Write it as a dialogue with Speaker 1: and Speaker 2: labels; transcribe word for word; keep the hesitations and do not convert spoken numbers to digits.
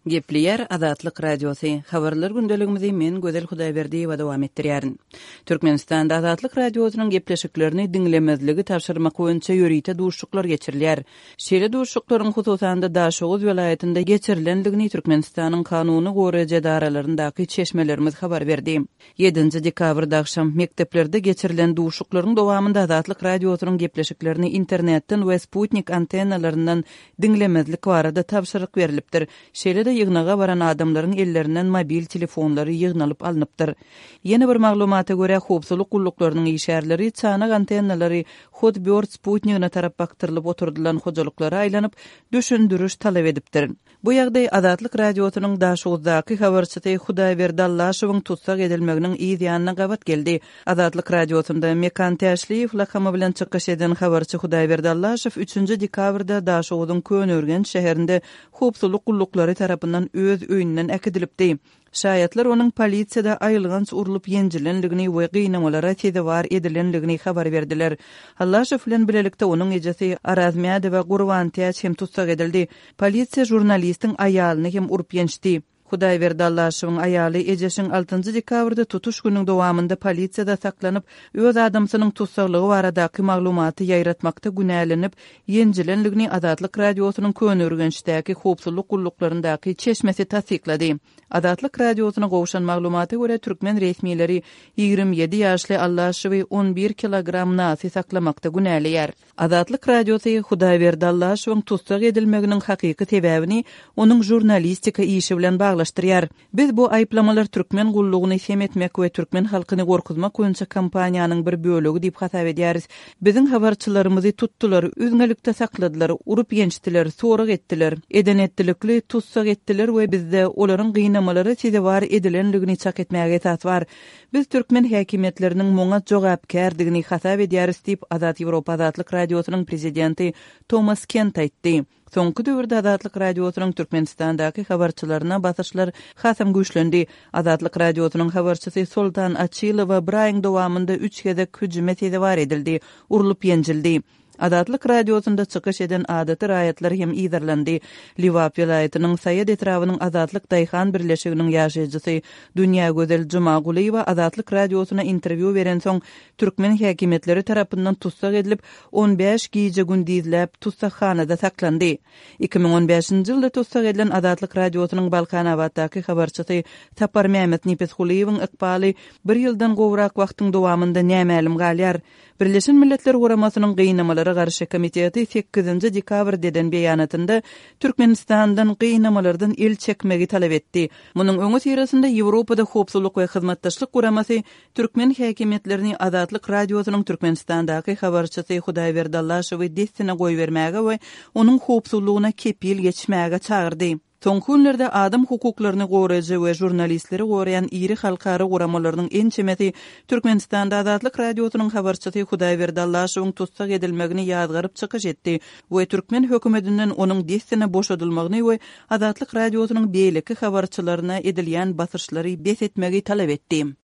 Speaker 1: Gepleyer Azatlyk Radiosu. Habarlar gündeligimizi men Gözel Hudaýberdi we dowam etdirýärin. Türkmenistanda Azatlyk Radiosynyň gepleşiklerini dinlemezligi tapşyrmak boýunça ýörüýte duşuklar geçirilýär. Şeýle duşuklaryň hususanda Daşoğuz welaýatynda geçirilendigini Türkmenistanyň kanuny goraýjy daralaryndaky çeşmelerimiz habar berdi. ýedinji dekabrda akşam mekteplerde geçirilen duşuklaryň dowamında Azatlyk Radiosynyň gepleşiklerini internetden we Sputnik antennalaryndan dinlemezlik barada tapşyryk berilipdir. Şeýle ýygnaga baran adamlaryň ellerinden mobil telefonlary ýygnalyp alınıpdyr. Ýene bir maglumata görä howpsuzlyk gullaklarynyň işärleri çanak antennalary Hotbird Sputnigine tarap baktyrlyp oturdulan hojalyklara aýlanyp düşündürüş talap edipdir. Bu ýagdaý Azatlyk Radiosynyň Daşoğuzdaky habarçysy Hudaýberdi Allaşowyň tutsak edilmeginiň ýa-da gabat geldi. Azatlyk Radiosynda Mekan Täşliýew lakamy bilen çykyş eden habarçy Hudaýberdi Allaşow üçünji dekabrda Daşoğuzyň Könörgen şäherinde howpsuzlyk gullaklary tarapyndan öz öýünden äkidilipdi. Şaýatlar onuň polisiýada aýylgans urulyp ýenjilenligini we gynamalara tezewar edilenligini habar berdiler. Allaşow bilen bilelikde onuň ejesi Arazmýady we Gurban Täç hem tutsak edildi. Polisiýa jurnalistiň aýalyny hem urup ýençdi. Hudaýberdi Allaşowyň aýaly ejesiň altynji dekabrda tutuş günüň dowamında polisiýada saklanyp, öz adamsynyň tutsaklygy baradaky maglumaty ýaýratmakda günälenip, ýenjilenligini Azatlyk Radiosynyň Könörgençdäki howpsuzlyk gullaklarynyňdaky çeşmesi tasdiklady. Azatlyk Radiosyna gowşan maglumaty görä türkmen resmiýetleri ýygrimi ýedi ýaşly Allaşowy on bir kilogram nasy saklamakda günälýär. Azatlyk Radiosy Hudaýberdi Allaşowyň tutsak edilmeginiň hakyky sebäbini onuň jurnalistika işi bilen baglaşdyrýar. Biz bu aýplamalar türkmen gullugyny hem etmek we türkmen halkyny gorkuzmak boýunça kampaniýanyň bir bölegi diýip hasap edýäris. Biziň habarçylarymyzy tutdular, üzgünlikde sakladylar, urup ýençdiler, sorak etdiler, edenetdilikli tutsak etdiler we bizde olaryň gynamalara tezewar edilenligini çak etmäge esas bar. Biz türkmen häkimetleriniň moňa jogapkärdigini hasap edýäris diýip Azat Ýewropa Azatlyk Radiosynyň prezidenti Thomas Kent aýtdy. Soňky döwürde Azatlyk Radiosynyň Türkmenistandaky habarçylaryna basyşlar hasam güýçlendi. Azatlyk Radiosynyň habarçysy Sultan Açylow we bir aýyň dowamında üç gezek hüjüme tezewar edildi, urulyp ýenjildi. Azatlyk Radiosynda çykyş eden adaty raýatlar hem ýyzarlandy. Liwap welaýatynyň Saýed etrawynyň Azatlyk Daýhan birleşiginiň ýaşaýjysy Dünýä Gözel Jumagulywa Azatlyk Radiosyna interwiu beren soň türkmen häkimetleri tarapyndan tutsak edilip on beş giýje gün diýilip tutsakhanada saklandy. iki ming on beşinji ýylda tutsak edilen Azatlyk Radiosynyň Balkanawatdaky habarçysy Tapar Mehmet Nipesgulywyň ykbaly bir ýyldan gowrak wagtyň dowamında nämälim galýar. Birleşen Milletler Guramasynyň gynamalara garşy komiteti sekizinji dekabr deden beýanatynda Türkmenistandan gynamalardan el çekmegi talap etdi. Munyň öňü sirasynda Ýewropada howpsuzlyk we hyzmatdaşlyk guramasy türkmen häkimetlerini Azatlyk Radiosynyň Türkmenistandaky habarçysy Hudaýberdi Allaşowy destine goýbermäge we onuň howpsuzlygyna kepil geçmäge çagyrdy. Soňky günlerde adam hukuklaryny goraýjy we jurnalistleri goraýan iri halkara guramalarynyň en çemeti Türkmenistanda Azatlyk Radiosynyň habarçysy Hudaýberdi Allaşowyň tutsak edilmegini ýazgaryp çykyş etdi we türkmen hökümetinden onuň destine boşadylmagyny we Azatlyk Radiosynyň beýleki habarçylaryna edilýän basyşlary besetmegi talap etdi.